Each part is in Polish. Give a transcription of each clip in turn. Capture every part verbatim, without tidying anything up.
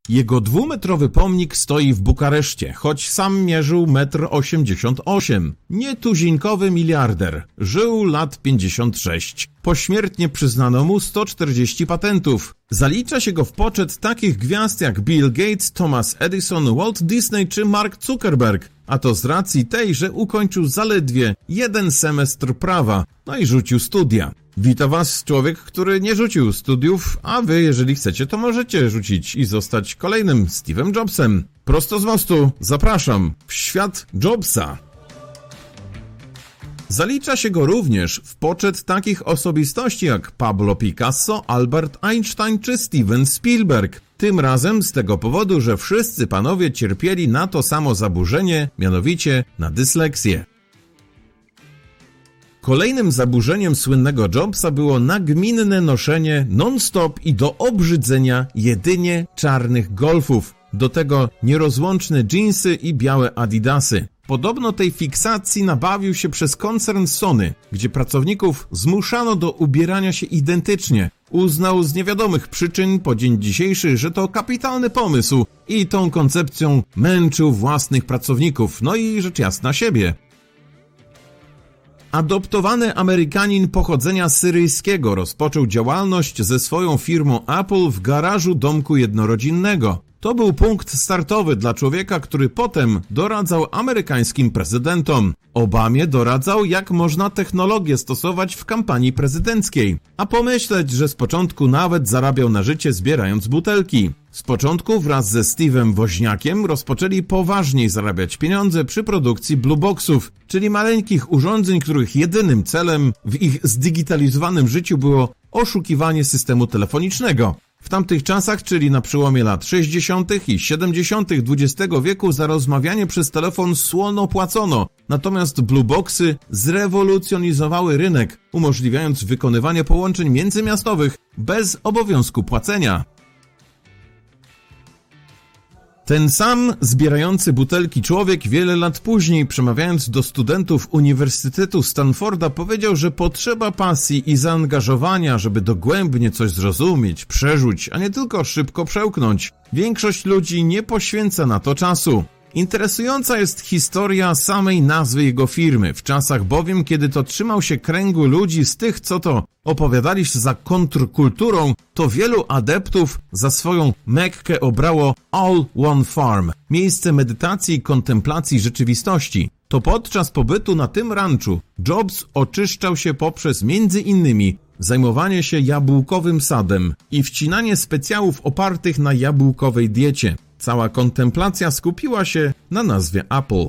Jego dwumetrowy pomnik stoi w Bukareszcie, choć sam mierzył metr osiemdziesiąt osiem. Nietuzinkowy miliarder. Żył lat pięćdziesiąt sześć. Pośmiertnie przyznano mu sto czterdzieści patentów. Zalicza się go w poczet takich gwiazd jak Bill Gates, Thomas Edison, Walt Disney czy Mark Zuckerberg. A to z racji tej, że ukończył zaledwie jeden semestr prawa, no i rzucił studia. Wita was człowiek, który nie rzucił studiów, a wy, jeżeli chcecie, to możecie rzucić i zostać kolejnym Steve'em Jobsem. Prosto z mostu zapraszam w świat Jobsa. Zalicza się go również w poczet takich osobistości jak Pablo Picasso, Albert Einstein czy Steven Spielberg. Tym razem z tego powodu, że wszyscy panowie cierpieli na to samo zaburzenie, mianowicie na dysleksję. Kolejnym zaburzeniem słynnego Jobsa było nagminne noszenie non-stop i do obrzydzenia jedynie czarnych golfów. Do tego nierozłączne dżinsy i białe adidasy. Podobno tej fiksacji nabawił się przez koncern Sony, gdzie pracowników zmuszano do ubierania się identycznie. Uznał z niewiadomych przyczyn po dzień dzisiejszy, że to kapitalny pomysł i tą koncepcją męczył własnych pracowników, no i rzecz jasna siebie. Adoptowany Amerykanin pochodzenia syryjskiego rozpoczął działalność ze swoją firmą Apple w garażu domku jednorodzinnego. To był punkt startowy dla człowieka, który potem doradzał amerykańskim prezydentom. Obamie doradzał, jak można technologię stosować w kampanii prezydenckiej. A pomyśleć, że z początku nawet zarabiał na życie zbierając butelki. Z początku wraz ze Steve'em Woźniakiem rozpoczęli poważniej zarabiać pieniądze przy produkcji Blue Boxów, czyli maleńkich urządzeń, których jedynym celem w ich zdigitalizowanym życiu było oszukiwanie systemu telefonicznego. W tamtych czasach, czyli na przełomie lat sześćdziesiątych i siedemdziesiątych dwudziestego wieku, za rozmawianie przez telefon słono płacono, natomiast Blue Boxy zrewolucjonizowały rynek, umożliwiając wykonywanie połączeń międzymiastowych bez obowiązku płacenia. Ten sam zbierający butelki człowiek wiele lat później, przemawiając do studentów Uniwersytetu Stanforda, powiedział, że potrzeba pasji i zaangażowania, żeby dogłębnie coś zrozumieć, przerzuć, a nie tylko szybko przełknąć. Większość ludzi nie poświęca na to czasu. Interesująca jest historia samej nazwy jego firmy, w czasach bowiem, kiedy to trzymał się kręgu ludzi z tych, co to opowiadali się za kontrkulturą, to wielu adeptów za swoją Mekkę obrało All One Farm, miejsce medytacji i kontemplacji rzeczywistości. To podczas pobytu na tym ranczu Jobs oczyszczał się poprzez między innymi zajmowanie się jabłkowym sadem i wcinanie specjałów opartych na jabłkowej diecie. Cała kontemplacja skupiła się na nazwie Apple.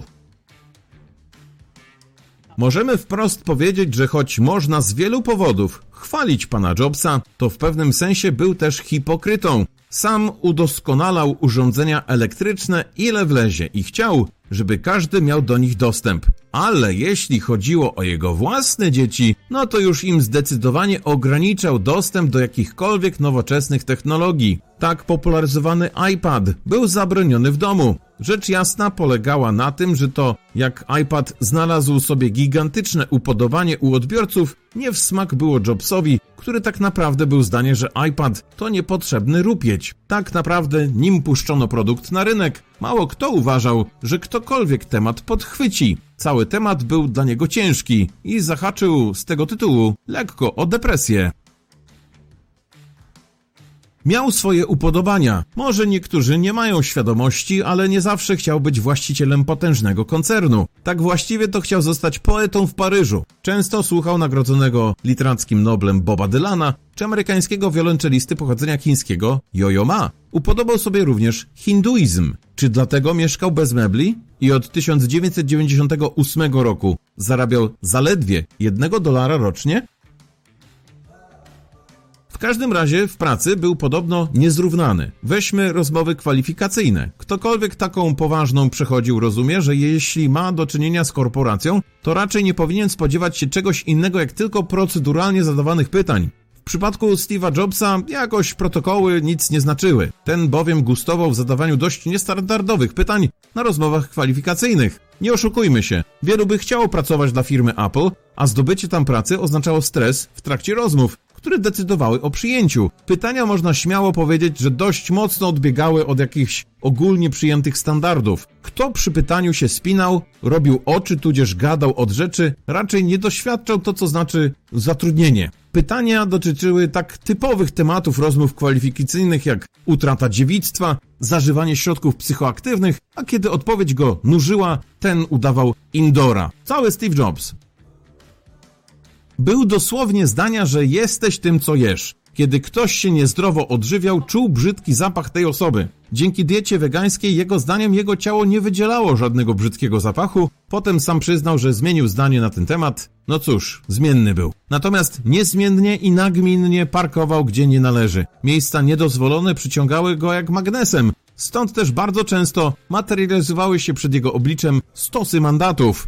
Możemy wprost powiedzieć, że choć można z wielu powodów chwalić pana Jobsa, to w pewnym sensie był też hipokrytą. Sam udoskonalał urządzenia elektryczne ile wlezie i chciał, żeby każdy miał do nich dostęp. Ale jeśli chodziło o jego własne dzieci, no to już im zdecydowanie ograniczał dostęp do jakichkolwiek nowoczesnych technologii. Tak popularyzowany iPad był zabroniony w domu. Rzecz jasna polegała na tym, że to jak iPad znalazł sobie gigantyczne upodobanie u odbiorców, nie w smak było Jobsowi, który tak naprawdę był zdania, że iPad to niepotrzebny rupieć. Tak naprawdę nim puszczono produkt na rynek, mało kto uważał, że ktokolwiek temat podchwyci. Cały temat był dla niego ciężki i zahaczył z tego tytułu lekko o depresję. Miał swoje upodobania. Może niektórzy nie mają świadomości, ale nie zawsze chciał być właścicielem potężnego koncernu. Tak właściwie to chciał zostać poetą w Paryżu. Często słuchał nagrodzonego literackim Noblem Boba Dylana czy amerykańskiego wiolonczelisty pochodzenia chińskiego Yo-Yo Ma. Upodobał sobie również hinduizm. Czy dlatego mieszkał bez mebli? I od tysiąc dziewięćset dziewięćdziesiątego ósmego roku zarabiał zaledwie jednego dolara rocznie? W każdym razie w pracy był podobno niezrównany. Weźmy rozmowy kwalifikacyjne. Ktokolwiek taką poważną przechodził rozumie, że jeśli ma do czynienia z korporacją, to raczej nie powinien spodziewać się czegoś innego jak tylko proceduralnie zadawanych pytań. W przypadku Steve'a Jobsa jakoś protokoły nic nie znaczyły. Ten bowiem gustował w zadawaniu dość niestandardowych pytań na rozmowach kwalifikacyjnych. Nie oszukujmy się, wielu by chciało pracować dla firmy Apple, a zdobycie tam pracy oznaczało stres w trakcie rozmów, które decydowały o przyjęciu. Pytania, można śmiało powiedzieć, że dość mocno odbiegały od jakichś ogólnie przyjętych standardów. Kto przy pytaniu się spinał, robił oczy, tudzież gadał od rzeczy, raczej nie doświadczał to, co znaczy zatrudnienie. Pytania dotyczyły tak typowych tematów rozmów kwalifikacyjnych jak utrata dziewictwa, zażywanie środków psychoaktywnych, a kiedy odpowiedź go nużyła, ten udawał indora. Cały Steve Jobs. Był dosłownie zdania, że jesteś tym, co jesz. Kiedy ktoś się niezdrowo odżywiał, czuł brzydki zapach tej osoby. Dzięki diecie wegańskiej, jego zdaniem, jego ciało nie wydzielało żadnego brzydkiego zapachu. Potem sam przyznał, że zmienił zdanie na ten temat. No cóż, zmienny był. Natomiast niezmiennie i nagminnie parkował, gdzie nie należy. Miejsca niedozwolone przyciągały go jak magnesem. Stąd też bardzo często materializowały się przed jego obliczem stosy mandatów.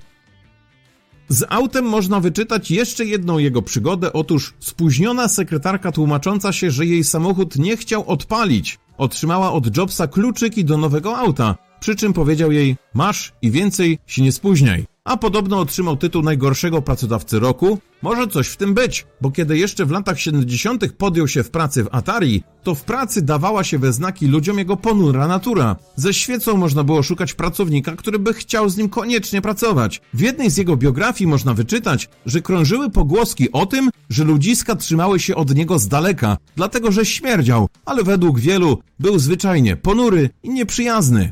Z autem można wyczytać jeszcze jedną jego przygodę. Otóż spóźniona sekretarka tłumacząca się, że jej samochód nie chciał odpalić, otrzymała od Jobsa kluczyki do nowego auta, przy czym powiedział jej: masz i więcej się nie spóźniaj. A podobno otrzymał tytuł najgorszego pracodawcy roku. Może coś w tym być, bo kiedy jeszcze w latach siedemdziesiątych podjął się w pracy w Atari, to w pracy dawała się we znaki ludziom jego ponura natura. Ze świecą można było szukać pracownika, który by chciał z nim koniecznie pracować. W jednej z jego biografii można wyczytać, że krążyły pogłoski o tym, że ludziska trzymały się od niego z daleka, dlatego że śmierdział, ale według wielu był zwyczajnie ponury i nieprzyjazny.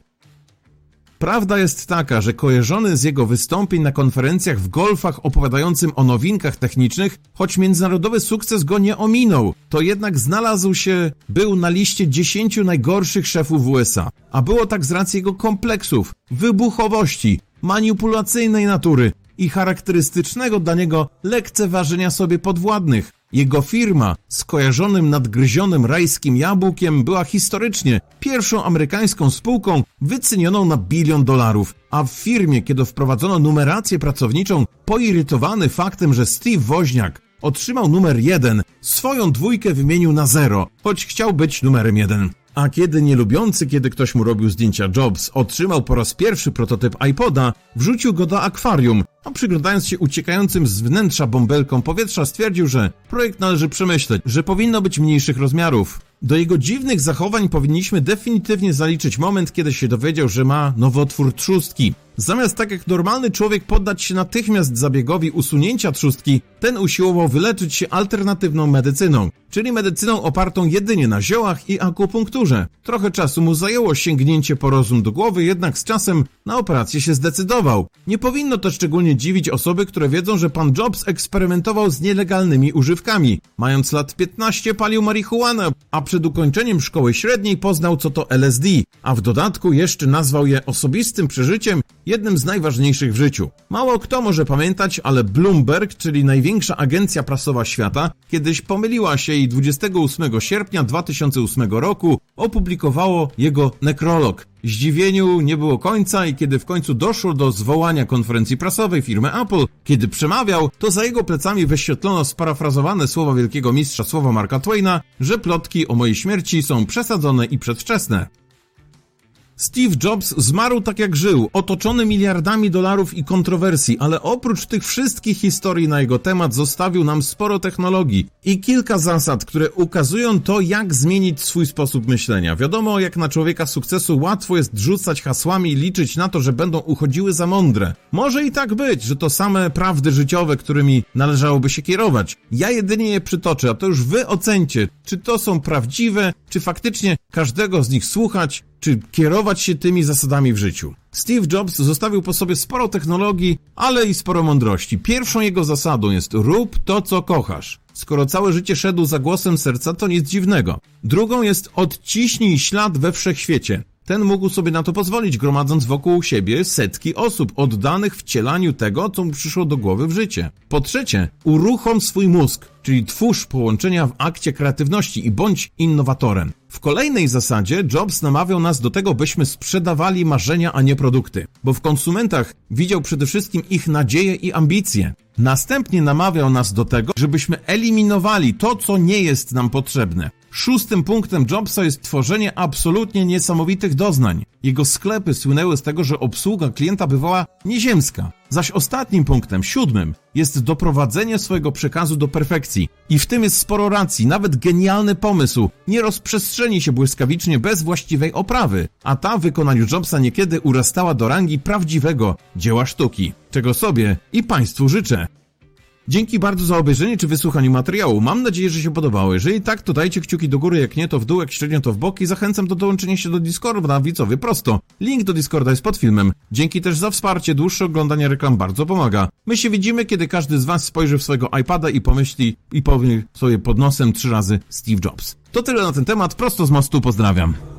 Prawda jest taka, że kojarzony z jego wystąpień na konferencjach w golfach opowiadającym o nowinkach technicznych, choć międzynarodowy sukces go nie ominął, to jednak znalazł się, był na liście dziesięciu najgorszych szefów w U S A. A było tak z racji jego kompleksów, wybuchowości, manipulacyjnej natury i charakterystycznego dla niego lekceważenia sobie podwładnych. Jego firma z kojarzonym nadgryzionym rajskim jabłkiem była historycznie pierwszą amerykańską spółką wycenioną na bilion dolarów, a w firmie, kiedy wprowadzono numerację pracowniczą, poirytowany faktem, że Steve Woźniak otrzymał numer jeden, swoją dwójkę wymienił na zero, choć chciał być numerem jeden. A kiedy nielubiący, kiedy ktoś mu robił zdjęcia Jobs, otrzymał po raz pierwszy prototyp iPoda, wrzucił go do akwarium, a przyglądając się uciekającym z wnętrza bąbelkom powietrza, stwierdził, że projekt należy przemyśleć, że powinno być mniejszych rozmiarów. Do jego dziwnych zachowań powinniśmy definitywnie zaliczyć moment, kiedy się dowiedział, że ma nowotwór trzustki. Zamiast tak jak normalny człowiek poddać się natychmiast zabiegowi usunięcia trzustki, ten usiłował wyleczyć się alternatywną medycyną, czyli medycyną opartą jedynie na ziołach i akupunkturze. Trochę czasu mu zajęło sięgnięcie po rozum do głowy, jednak z czasem na operację się zdecydował. Nie powinno to szczególnie dziwić osoby, które wiedzą, że pan Jobs eksperymentował z nielegalnymi używkami. Mając lat piętnaście palił marihuanę, a przed ukończeniem szkoły średniej poznał, co to L S D, a w dodatku jeszcze nazwał je osobistym przeżyciem, jednym z najważniejszych w życiu. Mało kto może pamiętać, ale Bloomberg, czyli największa agencja prasowa świata, kiedyś pomyliła się i dwudziestego ósmego sierpnia dwa tysiące ósmego roku opublikowało jego nekrolog. Zdziwieniu nie było końca i kiedy w końcu doszło do zwołania konferencji prasowej firmy Apple, kiedy przemawiał, to za jego plecami wyświetlono sparafrazowane słowa wielkiego mistrza słowa Marka Twaina, że plotki o mojej śmierci są przesadzone i przedwczesne. Steve Jobs zmarł tak jak żył, otoczony miliardami dolarów i kontrowersji, ale oprócz tych wszystkich historii na jego temat zostawił nam sporo technologii i kilka zasad, które ukazują to, jak zmienić swój sposób myślenia. Wiadomo, jak na człowieka sukcesu łatwo jest rzucać hasłami i liczyć na to, że będą uchodziły za mądre. Może i tak być, że to same prawdy życiowe, którymi należałoby się kierować. Ja jedynie je przytoczę, a to już wy ocencie, czy to są prawdziwe, czy faktycznie każdego z nich słuchać, czy kierować się tymi zasadami w życiu. Steve Jobs zostawił po sobie sporo technologii, ale i sporo mądrości. Pierwszą jego zasadą jest: rób to, co kochasz. Skoro całe życie szedł za głosem serca, to nic dziwnego. Drugą jest: odciśnij ślad we wszechświecie. Ten mógł sobie na to pozwolić, gromadząc wokół siebie setki osób oddanych wcielaniu tego, co mu przyszło do głowy w życie. Po trzecie, uruchom swój mózg, czyli twórz połączenia w akcie kreatywności i bądź innowatorem. W kolejnej zasadzie Jobs namawiał nas do tego, byśmy sprzedawali marzenia, a nie produkty, bo w konsumentach widział przede wszystkim ich nadzieje i ambicje. Następnie namawiał nas do tego, żebyśmy eliminowali to, co nie jest nam potrzebne. Szóstym punktem Jobsa jest tworzenie absolutnie niesamowitych doznań. Jego sklepy słynęły z tego, że obsługa klienta bywała nieziemska. Zaś ostatnim punktem, siódmym, jest doprowadzenie swojego przekazu do perfekcji. I w tym jest sporo racji, nawet genialny pomysł nie rozprzestrzeni się błyskawicznie bez właściwej oprawy, a ta w wykonaniu Jobsa niekiedy urastała do rangi prawdziwego dzieła sztuki, czego sobie i Państwu życzę. Dzięki bardzo za obejrzenie czy wysłuchanie materiału. Mam nadzieję, że się podobało. Jeżeli tak, to dajcie kciuki do góry, jak nie to w dół, jak średnio to w bok i zachęcam do dołączenia się do Discorda na Widzowie prosto. Link do Discorda jest pod filmem. Dzięki też za wsparcie, dłuższe oglądanie reklam bardzo pomaga. My się widzimy, kiedy każdy z Was spojrzy w swojego iPada i pomyśli i powie sobie pod nosem trzy razy Steve Jobs. To tyle na ten temat, prosto z mostu, pozdrawiam.